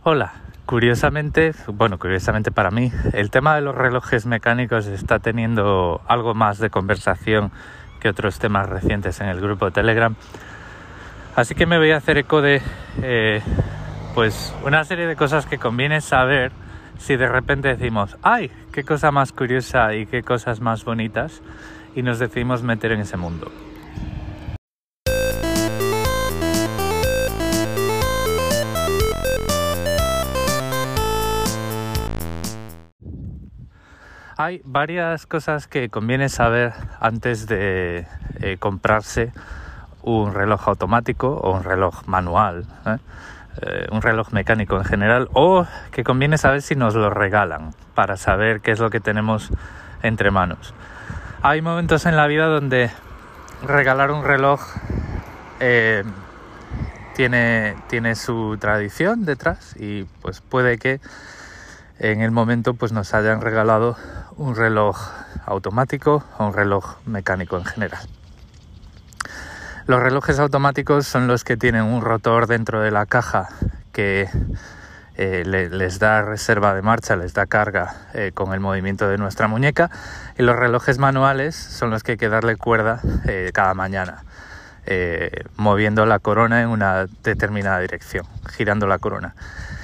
Hola, curiosamente para mí, el tema de los relojes mecánicos está teniendo algo más de conversación que otros temas recientes en el grupo de Telegram. Así que me voy a hacer eco de una serie de cosas que conviene saber si de repente decimos ¡ay! ¡Qué cosa más curiosa y qué cosas más bonitas! Y nos decidimos meter en ese mundo. Hay varias cosas que conviene saber antes de comprarse un reloj automático o un reloj manual, un reloj mecánico en general, o que conviene saber si nos lo regalan para saber qué es lo que tenemos entre manos. Hay momentos en la vida donde regalar un reloj tiene su tradición detrás y pues puede que en el momento pues nos hayan regalado un reloj automático o un reloj mecánico en general. Los relojes automáticos son los que tienen un rotor dentro de la caja que les da reserva de marcha, les da carga con el movimiento de nuestra muñeca, y los relojes manuales son los que hay que darle cuerda cada mañana, moviendo la corona en una determinada dirección, girando la corona.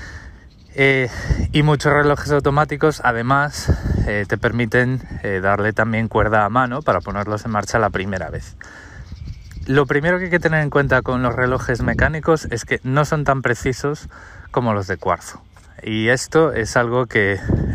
Y muchos relojes automáticos además te permiten darle también cuerda a mano para ponerlos en marcha la primera vez. Lo primero que hay que tener en cuenta con los relojes mecánicos es que no son tan precisos como los de cuarzo. Y esto es algo que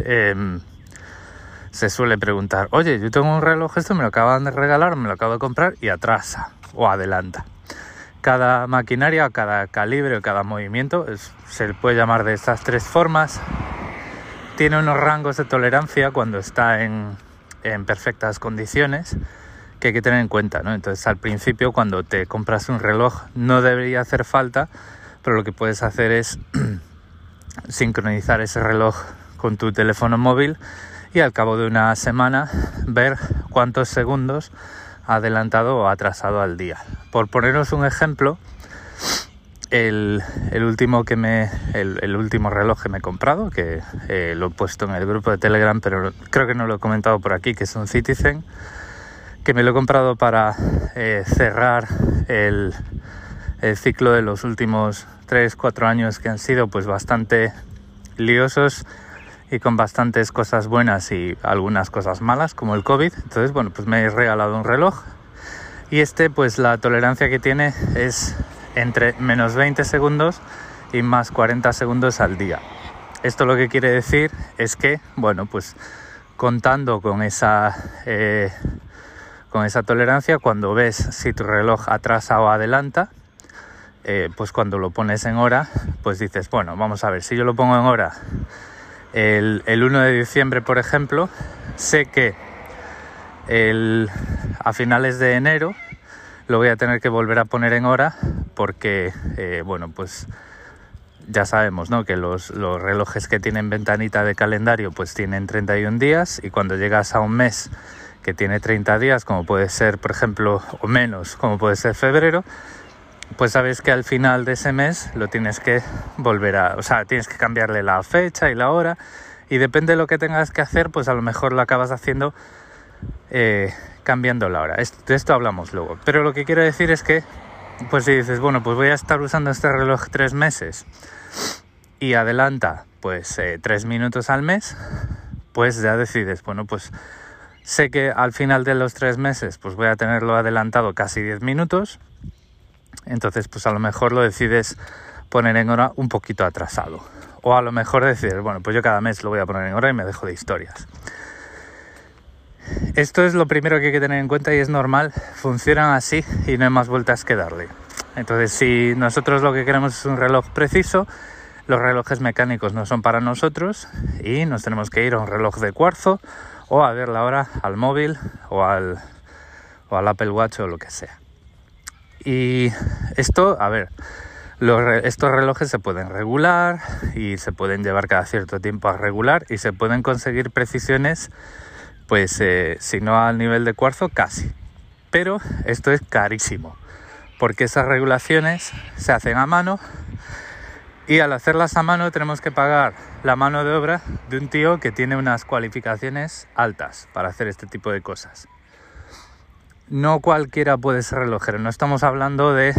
se suele preguntar: oye, yo tengo un reloj, esto me lo acaban de regalar, me lo acabo de comprar, y atrasa o adelanta. Cada maquinaria, cada calibre o cada movimiento, se le puede llamar de estas tres formas, tiene unos rangos de tolerancia cuando está en perfectas condiciones que hay que tener en cuenta, ¿no? Entonces, al principio, cuando te compras un reloj, no debería hacer falta, pero lo que puedes hacer es sincronizar ese reloj con tu teléfono móvil y al cabo de una semana ver cuántos segundos ha adelantado o atrasado al día. Por poneros un ejemplo, el último reloj que me he comprado, que lo he puesto en el grupo de Telegram, pero creo que no lo he comentado por aquí, que es un Citizen, que me lo he comprado para cerrar el ciclo de los últimos 3-4 años, que han sido pues bastante liosos y con bastantes cosas buenas y algunas cosas malas, como el COVID. Entonces, pues me he regalado un reloj, y pues la tolerancia que tiene es entre menos 20 segundos y más 40 segundos al día. Esto lo que quiere decir es que, pues contando con esa tolerancia, cuando ves si tu reloj atrasa o adelanta, pues cuando lo pones en hora, pues dices, vamos a ver, si yo lo pongo en hora el 1 de diciembre, por ejemplo, sé que a finales de enero lo voy a tener que volver a poner en hora porque, pues ya sabemos, ¿no?, que los relojes que tienen ventanita de calendario pues tienen 31 días, y cuando llegas a un mes que tiene 30 días, como puede ser, por ejemplo, o menos, como puede ser febrero, pues sabes que al final de ese mes lo tienes que tienes que cambiarle la fecha y la hora, y depende de lo que tengas que hacer, pues a lo mejor lo acabas haciendo cambiando la hora. De esto hablamos luego. Pero lo que quiero decir es que, pues si dices, pues voy a estar usando este reloj 3 meses y adelanta 3 minutos al mes, pues ya decides, pues sé que al final de los 3 meses pues voy a tenerlo adelantado casi 10 minutos, entonces pues a lo mejor lo decides poner en hora un poquito atrasado, o a lo mejor decides, pues yo cada mes lo voy a poner en hora y me dejo de historias. Esto es lo primero que hay que tener en cuenta, y es normal, funcionan así y no hay más vueltas que darle. Entonces, si nosotros lo que queremos es un reloj preciso, los relojes mecánicos no son para nosotros y nos tenemos que ir a un reloj de cuarzo o a ver la hora al móvil o al Apple Watch o lo que sea. Y esto, estos relojes se pueden regular y se pueden llevar cada cierto tiempo a regular, y se pueden conseguir precisiones, si no al nivel de cuarzo, casi. Pero esto es carísimo, porque esas regulaciones se hacen a mano Y al hacerlas a mano tenemos que pagar la mano de obra de un tío que tiene unas cualificaciones altas para hacer este tipo de cosas. No cualquiera puede ser relojero, no estamos hablando de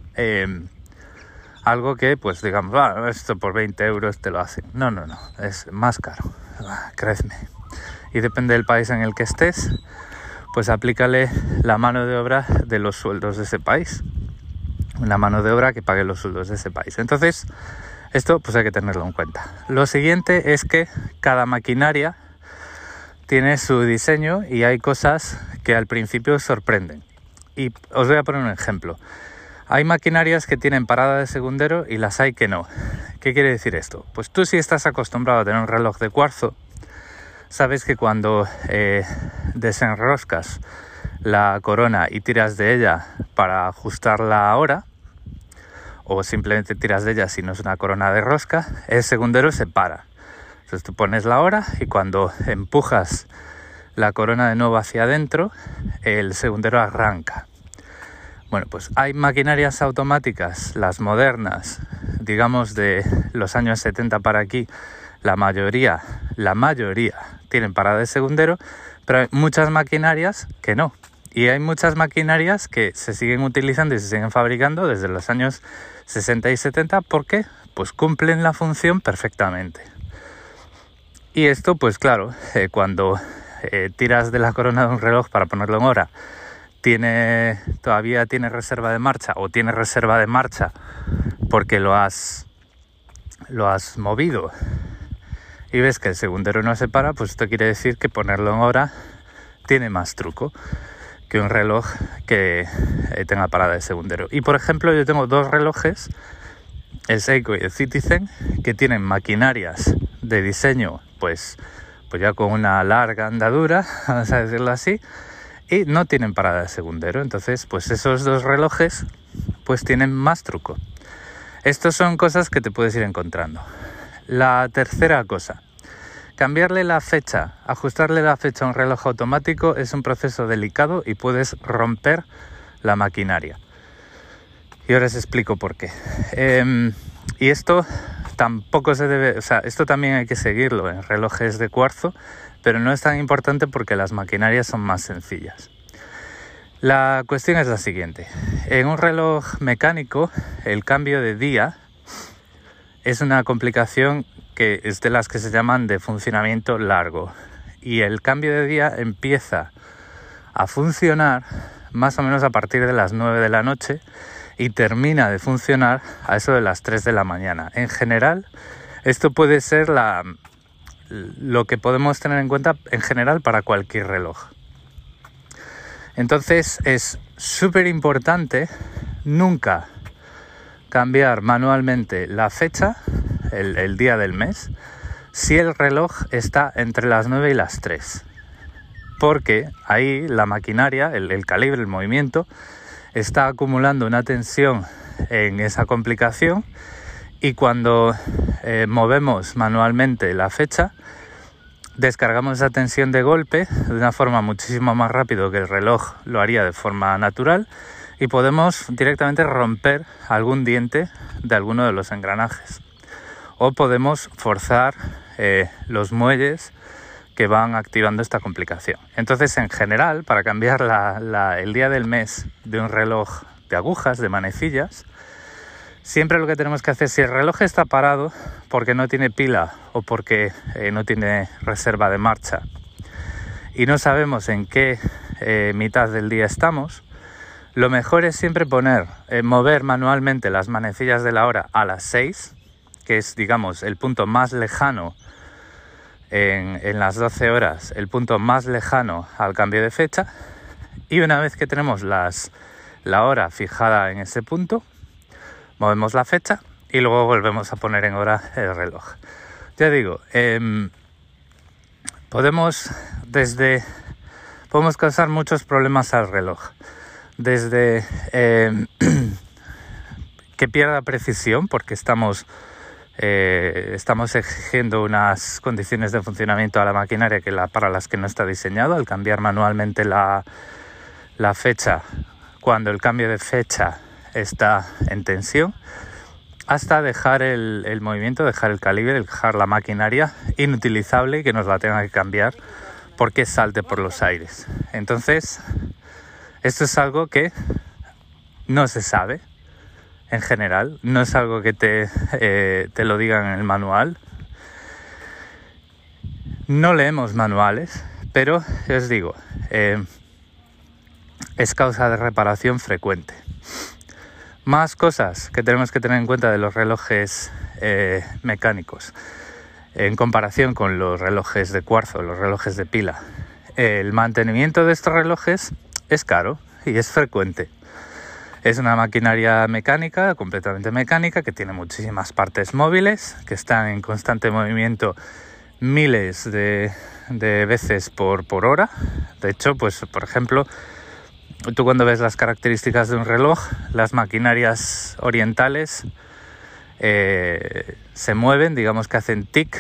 algo que, pues digamos, esto por 20 euros te lo hacen. No, es más caro, créeme. Y depende del país en el que estés, pues aplícale la mano de obra de los sueldos de ese país. Una mano de obra que pague los sueldos de ese país. Entonces, esto pues hay que tenerlo en cuenta. Lo siguiente es que cada maquinaria tiene su diseño y hay cosas que al principio sorprenden. Y os voy a poner un ejemplo. Hay maquinarias que tienen parada de segundero y las hay que no. ¿Qué quiere decir esto? Pues tú, si estás acostumbrado a tener un reloj de cuarzo, sabes que cuando desenroscas la corona y tiras de ella para ajustar la hora, o simplemente tiras de ella si no es una corona de rosca, el segundero se para. Entonces tú pones la hora y cuando empujas la corona de nuevo hacia adentro, el segundero arranca. Bueno, pues hay maquinarias automáticas, las modernas, digamos de los años 70 para aquí, la mayoría tienen parada de segundero, pero hay muchas maquinarias que no. Y hay muchas maquinarias que se siguen utilizando y se siguen fabricando desde los años 60 y 70 porque pues cumplen la función perfectamente. Y esto pues claro, cuando tiras de la corona de un reloj para ponerlo en hora, todavía tiene reserva de marcha o tiene reserva de marcha porque lo has movido y ves que el segundero no se para, pues esto quiere decir que ponerlo en hora tiene más truco que un reloj que tenga parada de segundero. Y por ejemplo, yo tengo dos relojes, el Seiko y el Citizen, que tienen maquinarias de diseño pues ya con una larga andadura, vamos a decirlo así, y no tienen parada de segundero. Entonces pues esos dos relojes pues tienen más truco. Estas son cosas que te puedes ir encontrando. La tercera cosa, cambiarle la fecha, ajustarle la fecha a un reloj automático es un proceso delicado y puedes romper la maquinaria. Y ahora os explico por qué. Y esto tampoco se debe, o sea, esto también hay que seguirlo en relojes de cuarzo, pero no es tan importante porque las maquinarias son más sencillas. La cuestión es la siguiente. En un reloj mecánico, el cambio de día es una complicación que es de las que se llaman de funcionamiento largo. Y el cambio de día empieza a funcionar más o menos a partir de las 9 de la noche y termina de funcionar a eso de las 3 de la mañana. En general, esto puede ser lo que podemos tener en cuenta en general para cualquier reloj. Entonces es súper importante nunca cambiar manualmente la fecha, el día del mes, si el reloj está entre las 9 y las 3. Porque ahí la maquinaria, el calibre, el movimiento, está acumulando una tensión en esa complicación y cuando movemos manualmente la fecha, descargamos esa tensión de golpe de una forma muchísimo más rápido que el reloj lo haría de forma natural y podemos directamente romper algún diente de alguno de los engranajes. O podemos forzar los muelles que van activando esta complicación. Entonces, en general, para cambiar el día del mes de un reloj de agujas, de manecillas, siempre lo que tenemos que hacer, si el reloj está parado porque no tiene pila o porque no tiene reserva de marcha y no sabemos en qué mitad del día estamos, lo mejor es siempre mover manualmente las manecillas de la hora a las 6, que es, digamos, el punto más lejano en las 12 horas, el punto más lejano al cambio de fecha. Y una vez que tenemos la hora fijada en ese punto, movemos la fecha y luego volvemos a poner en hora el reloj. Ya digo, podemos causar muchos problemas al reloj. Desde que pierda precisión porque estamos exigiendo unas condiciones de funcionamiento a la maquinaria para las que no está diseñado, al cambiar manualmente la fecha cuando el cambio de fecha está en tensión, hasta dejar el movimiento, dejar el calibre, dejar la maquinaria inutilizable y que nos la tenga que cambiar porque salte por los aires. Entonces, esto es algo que no se sabe en general, no es algo que te lo digan en el manual. No leemos manuales, pero os digo, es causa de reparación frecuente. Más cosas que tenemos que tener en cuenta de los relojes mecánicos en comparación con los relojes de cuarzo, los relojes de pila. El mantenimiento de estos relojes es caro y es frecuente. Es una maquinaria mecánica, completamente mecánica, que tiene muchísimas partes móviles, que están en constante movimiento miles de veces por hora. De hecho, pues por ejemplo, tú cuando ves las características de un reloj, las maquinarias orientales se mueven, digamos que hacen tic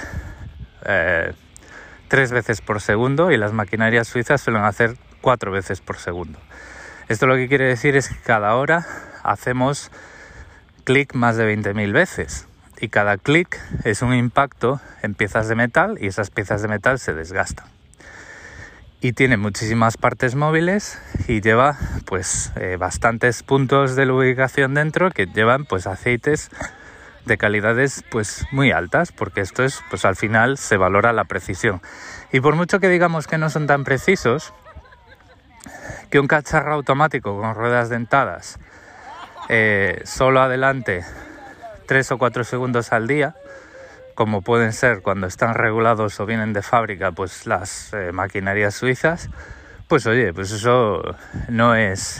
3 veces por segundo y las maquinarias suizas suelen hacer 4 veces por segundo. Esto lo que quiere decir es que cada hora hacemos clic más de 20.000 veces y cada clic es un impacto en piezas de metal y esas piezas de metal se desgastan. Y tiene muchísimas partes móviles y lleva pues bastantes puntos de lubricación dentro que llevan pues aceites de calidades pues muy altas, porque esto es pues al final se valora la precisión. Y por mucho que digamos que no son tan precisos, que un cacharro automático con ruedas dentadas solo adelante 3 o 4 segundos al día, como pueden ser cuando están regulados o vienen de fábrica pues las maquinarias suizas, pues oye, pues eso no es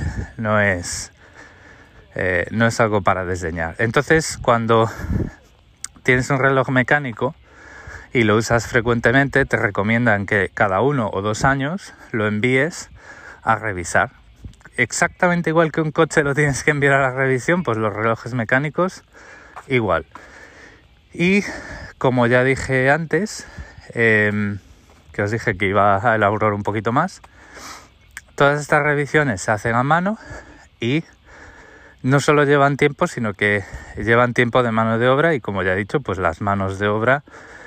algo para desdeñar. Entonces, cuando tienes un reloj mecánico y lo usas frecuentemente, te recomiendan que cada 1 o 2 años lo envíes a revisar. Exactamente igual que un coche lo tienes que enviar a la revisión, pues los relojes mecánicos igual. Y como ya dije antes, que os dije que iba a elaborar un poquito más, todas estas revisiones se hacen a mano y no solo llevan tiempo, sino que llevan tiempo de mano de obra y como ya he dicho, pues las manos de obra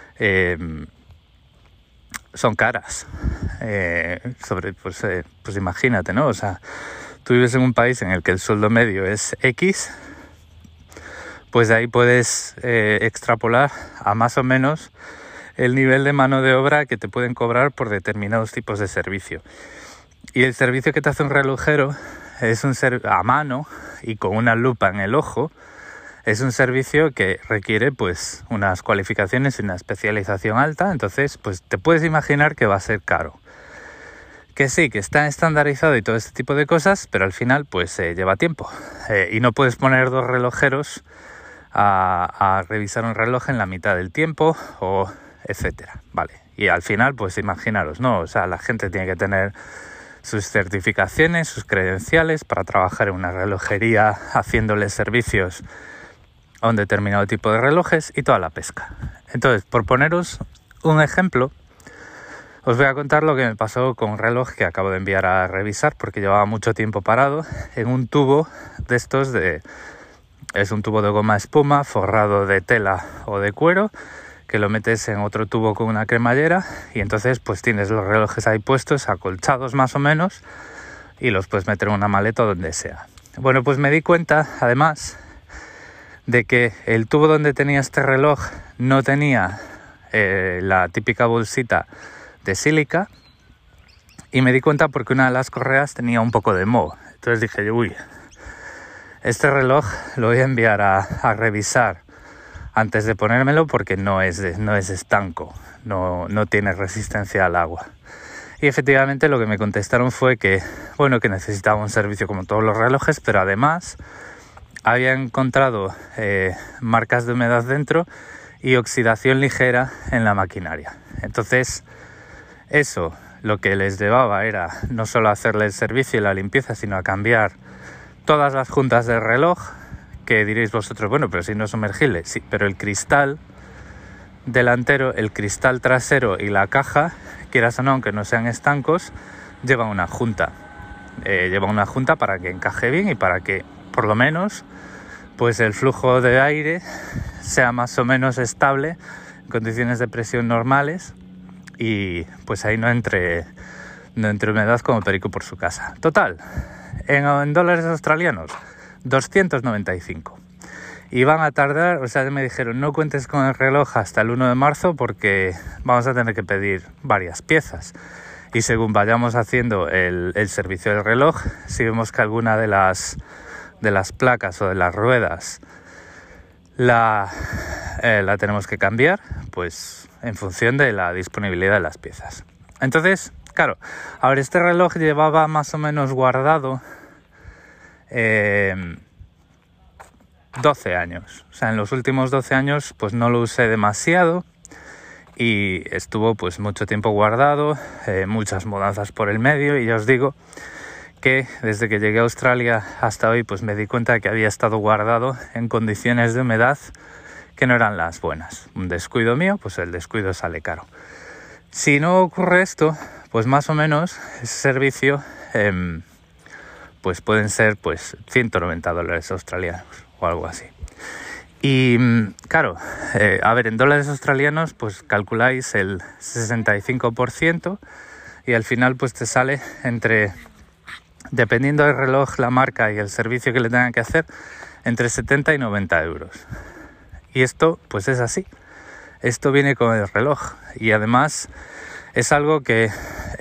son caras. Pues imagínate, ¿no? O sea, tú vives en un país en el que el sueldo medio es X, pues de ahí puedes extrapolar a más o menos el nivel de mano de obra que te pueden cobrar por determinados tipos de servicio. Y el servicio que te hace un relojero es un a mano y con una lupa en el ojo, es un servicio que requiere pues unas cualificaciones y una especialización alta, entonces pues te puedes imaginar que va a ser caro. Que sí, que está estandarizado y todo este tipo de cosas, pero al final pues lleva tiempo y no puedes poner 2 relojeros a revisar un reloj en la mitad del tiempo o etcétera, vale. Y al final pues imaginaros, ¿no? O sea, la gente tiene que tener sus certificaciones, sus credenciales para trabajar en una relojería haciéndole servicios a un determinado tipo de relojes y toda la pesca. Entonces, por poneros un ejemplo, os voy a contar lo que me pasó con un reloj que acabo de enviar a revisar porque llevaba mucho tiempo parado en un tubo de estos es un tubo de goma espuma forrado de tela o de cuero que lo metes en otro tubo con una cremallera y entonces pues tienes los relojes ahí puestos, acolchados más o menos y los puedes meter en una maleta donde sea. Bueno, pues me di cuenta además de que el tubo donde tenía este reloj no tenía la típica bolsita de sílica y me di cuenta porque una de las correas tenía un poco de moho. Entonces dije, uy, este reloj lo voy a enviar a revisar antes de ponérmelo porque no es estanco, no tiene resistencia al agua. Y efectivamente lo que me contestaron fue que, bueno, que necesitaba un servicio como todos los relojes, pero además había encontrado marcas de humedad dentro y oxidación ligera en la maquinaria. Entonces, eso lo que les llevaba era no solo hacerle el servicio y la limpieza, sino a cambiar todas las juntas del reloj, que diréis vosotros, bueno, pero si no es sumergible, sí, pero el cristal delantero, el cristal trasero y la caja, quieras o no, aunque no sean estancos, llevan una junta. Lleva una junta para que encaje bien y para que por lo menos pues el flujo de aire sea más o menos estable en condiciones de presión normales y pues ahí no entre humedad como perico por su casa. Total, en dólares australianos, 295. Y van a tardar, o sea, me dijeron, no cuentes con el reloj hasta el 1 de marzo porque vamos a tener que pedir varias piezas. Y según vayamos haciendo el servicio del reloj, si vemos que alguna de las placas o de las ruedas la tenemos que cambiar, pues en función de la disponibilidad de las piezas. Entonces, claro, ahora este reloj llevaba más o menos guardado 12 años. O sea, en los últimos 12 años pues no lo usé demasiado y estuvo pues mucho tiempo guardado, muchas mudanzas por el medio, y ya os digo que desde que llegué a Australia hasta hoy pues me di cuenta de que había estado guardado en condiciones de humedad que no eran las buenas. Un descuido mío, pues el descuido sale caro. Si no ocurre esto, pues más o menos ese servicio pues pueden ser pues $190 australianos o algo así. Y claro, a ver, en dólares australianos pues calculáis el 65% y al final pues te sale entre, dependiendo del reloj, la marca y el servicio que le tengan que hacer, entre 70 y 90 euros. Y esto pues es así. Esto viene con el reloj y además es algo que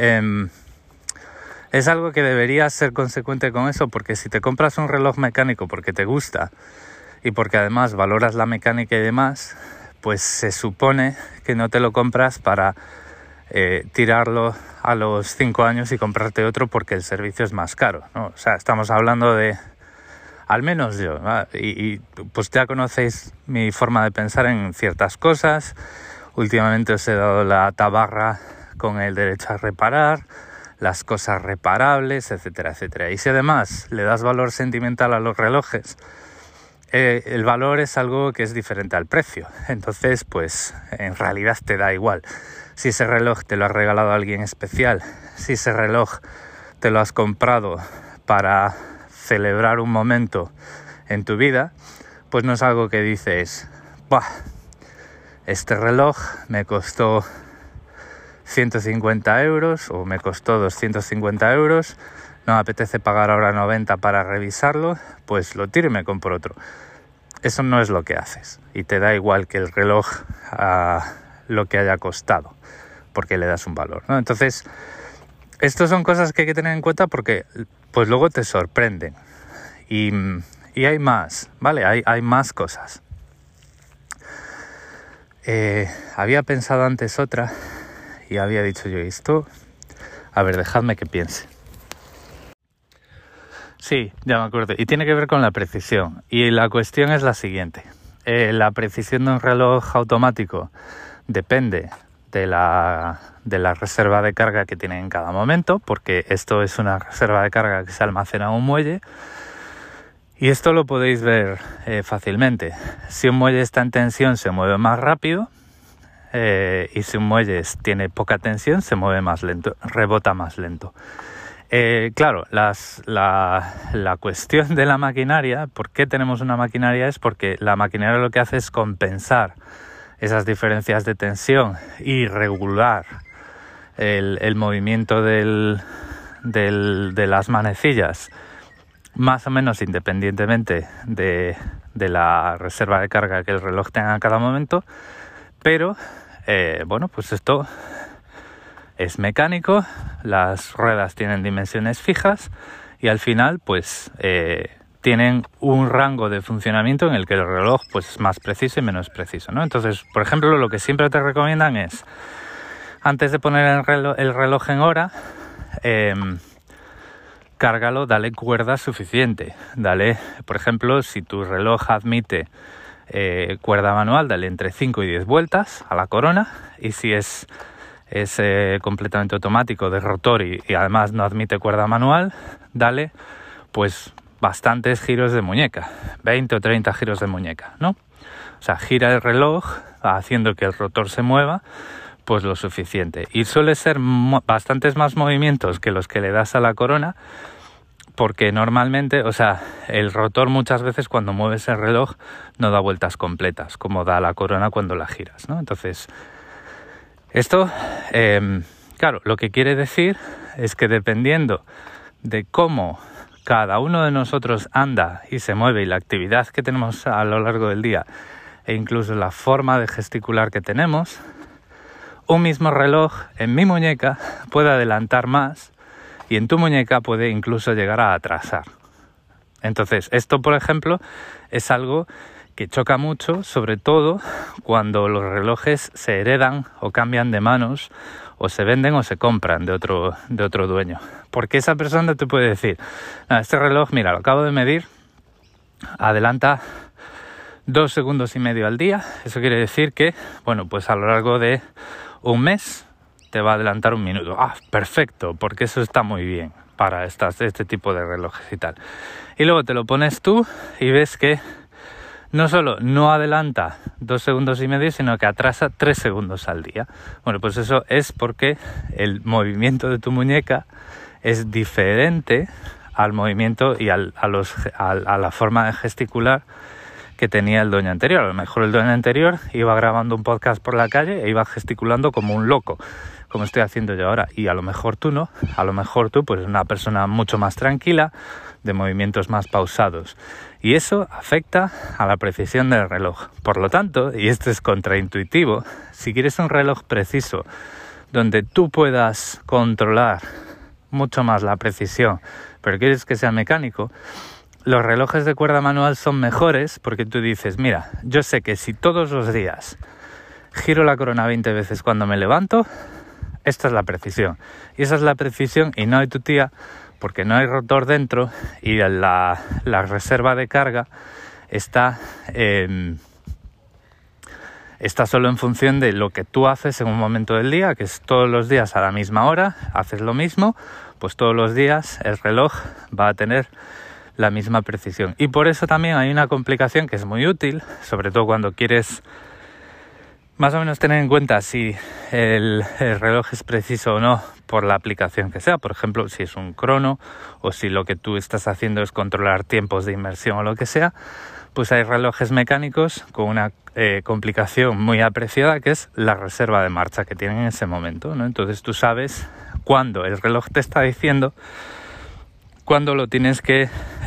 deberías ser consecuente con eso, porque si te compras un reloj mecánico porque te gusta y porque además valoras la mecánica y demás, pues se supone que no te lo compras para tirarlo a los 5 años y comprarte otro porque el servicio es más caro, ¿no? O sea, estamos hablando de, al menos yo, ¿no? y pues ya conocéis mi forma de pensar en ciertas cosas. Últimamente os he dado la tabarra con el derecho a reparar, las cosas reparables, etcétera, etcétera. Y si además le das valor sentimental a los relojes, el valor es algo que es diferente al precio. Entonces, pues en realidad te da igual si ese reloj te lo ha regalado a alguien especial, si ese reloj te lo has comprado para celebrar un momento en tu vida, pues no es algo que dices, ¡buah! Este reloj me costó 150 euros o me costó 250 euros, no me apetece pagar ahora 90 para revisarlo, pues lo tiro y me compro otro. Eso no es lo que haces y te da igual que el reloj lo que haya costado, porque le das un valor, ¿no? Entonces, estas son cosas que hay que tener en cuenta porque pues luego te sorprenden y hay más, ¿vale? Hay más cosas. Había pensado antes otra y había dicho yo esto. A ver, dejadme que piense. Sí, ya me acuerdo. Y tiene que ver con la precisión. Y la cuestión es la siguiente. La precisión de un reloj automático depende de la reserva de carga que tiene en cada momento, porque esto es una reserva de carga que se almacena en un muelle. Y esto lo podéis ver fácilmente. Si un muelle está en tensión se mueve más rápido, y si un muelle tiene poca tensión se mueve más lento, rebota más lento. Claro, la cuestión de la maquinaria, ¿por qué tenemos una maquinaria? Es porque la maquinaria lo que hace es compensar esas diferencias de tensión y regular el movimiento de las manecillas, más o menos independientemente de la reserva de carga que el reloj tenga en cada momento. Pero, bueno, pues esto es mecánico, las ruedas tienen dimensiones fijas y al final, pues, tienen un rango de funcionamiento en el que el reloj pues, es más preciso y menos preciso, ¿no? Entonces, por ejemplo, lo que siempre te recomiendan es, antes de poner el reloj en hora, cárgalo, dale cuerda suficiente. Dale, por ejemplo, si tu reloj admite cuerda manual, dale entre 5 y 10 vueltas a la corona, y si es completamente automático de rotor y además no admite cuerda manual, dale pues bastantes giros de muñeca, 20 o 30 giros de muñeca, ¿no? O sea, gira el reloj haciendo que el rotor se mueva pues lo suficiente, y suele ser bastantes más movimientos que los que le das a la corona, porque normalmente, o sea, el rotor muchas veces cuando mueves el reloj no da vueltas completas, como da la corona cuando la giras, ¿no? Entonces, esto, claro, lo que quiere decir es que dependiendo de cómo cada uno de nosotros anda y se mueve y la actividad que tenemos a lo largo del día e incluso la forma de gesticular que tenemos, un mismo reloj en mi muñeca puede adelantar más y en tu muñeca puede incluso llegar a atrasar. Entonces, esto, por ejemplo, es algo que choca mucho, sobre todo cuando los relojes se heredan o cambian de manos o se venden o se compran de otro dueño. Porque esa persona te puede decir, este reloj, mira, lo acabo de medir, adelanta 2 segundos y medio al día. Eso quiere decir que, bueno, pues a lo largo de un mes te va a adelantar 1 minuto. Ah, perfecto, porque eso está muy bien para este tipo de relojes y tal. Y luego te lo pones tú y ves que no solo no adelanta 2 segundos y medio, sino que atrasa 3 segundos al día. Bueno, pues eso es porque el movimiento de tu muñeca es diferente al movimiento y a la forma de gesticular que tenía el dueño anterior. A lo mejor el dueño anterior iba grabando un podcast por la calle e iba gesticulando como un loco, como estoy haciendo yo ahora, y a lo mejor tú no, a lo mejor tú pues eres una persona mucho más tranquila, de movimientos más pausados, y eso afecta a la precisión del reloj. Por lo tanto, y esto es contraintuitivo, si quieres un reloj preciso donde tú puedas controlar mucho más la precisión, pero quieres que sea mecánico, los relojes de cuerda manual son mejores porque tú dices, mira, yo sé que si todos los días giro la corona 20 veces cuando me levanto, esta es la precisión. Y esa es la precisión y no hay tu tía porque no hay rotor dentro y la reserva de carga está solo en función de lo que tú haces en un momento del día, que es todos los días a la misma hora, haces lo mismo, pues todos los días el reloj va a tener la misma precisión. Y por eso también hay una complicación que es muy útil, sobre todo cuando quieres más o menos tener en cuenta si el reloj es preciso o no por la aplicación que sea. Por ejemplo, si es un crono o si lo que tú estás haciendo es controlar tiempos de inmersión o lo que sea, pues hay relojes mecánicos con una complicación muy apreciada que es la reserva de marcha que tienen en ese momento, ¿no? Entonces tú sabes cuándo el reloj te está diciendo cuándo lo tienes que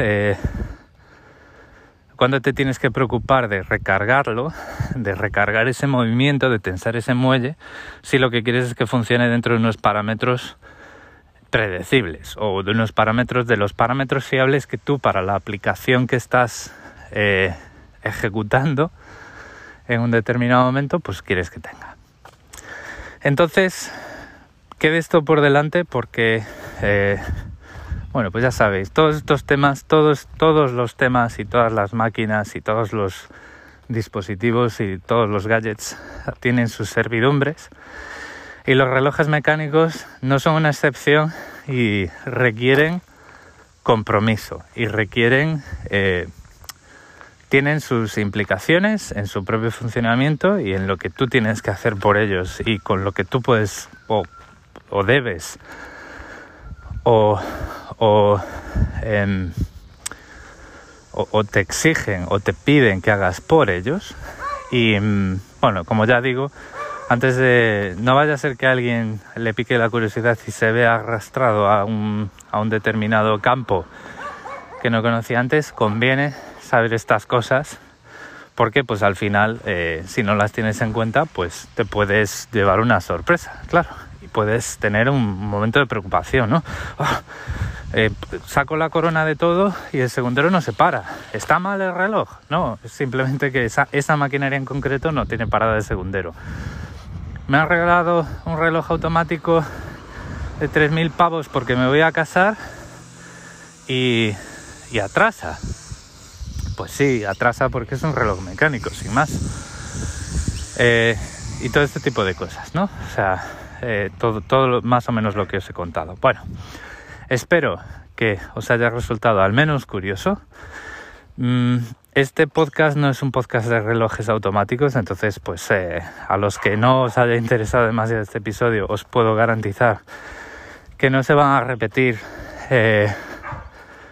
cuándo te tienes que preocupar de recargarlo, de recargar ese movimiento, de tensar ese muelle, si lo que quieres es que funcione dentro de unos parámetros predecibles o de unos parámetros, de los parámetros fiables que tú para la aplicación que estás ejecutando en un determinado momento, pues quieres que tenga. Entonces, quede esto por delante porque bueno, pues ya sabéis, todos estos temas, todos los temas y todas las máquinas y todos los dispositivos y todos los gadgets tienen sus servidumbres y los relojes mecánicos no son una excepción y requieren compromiso y tienen sus implicaciones en su propio funcionamiento y en lo que tú tienes que hacer por ellos y con lo que tú puedes o debes o te exigen o te piden que hagas por ellos. Y bueno, como ya digo, antes de no vaya a ser que a alguien le pique la curiosidad y se vea arrastrado a un determinado campo que no conocía antes, conviene saber estas cosas porque pues al final si no las tienes en cuenta pues te puedes llevar una sorpresa, claro, y puedes tener un momento de preocupación, ¿no? Saco la corona de todo y el segundero no se para. ¿Está mal el reloj? No, es simplemente que esa maquinaria en concreto no tiene parada de segundero. Me han regalado un reloj automático de 3.000 pavos porque me voy a casar y atrasa. Pues sí, atrasa porque es un reloj mecánico, sin más. Y todo este tipo de cosas, ¿no? O sea, todo más o menos lo que os he contado. Bueno, espero que os haya resultado al menos curioso. Este podcast no es un podcast de relojes automáticos, entonces pues a los que no os haya interesado demasiado este episodio os puedo garantizar que no se van a repetir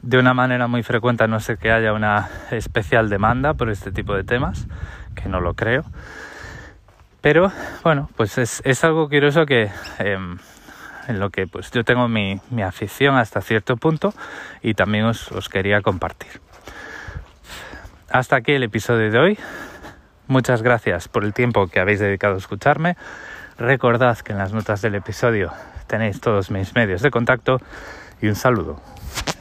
de una manera muy frecuente, a no ser que haya una especial demanda por este tipo de temas, que no lo creo. Pero bueno, pues es algo curioso que en lo que pues yo tengo mi afición hasta cierto punto y también os quería compartir. Hasta aquí el episodio de hoy. Muchas gracias por el tiempo que habéis dedicado a escucharme. Recordad que en las notas del episodio tenéis todos mis medios de contacto y un saludo.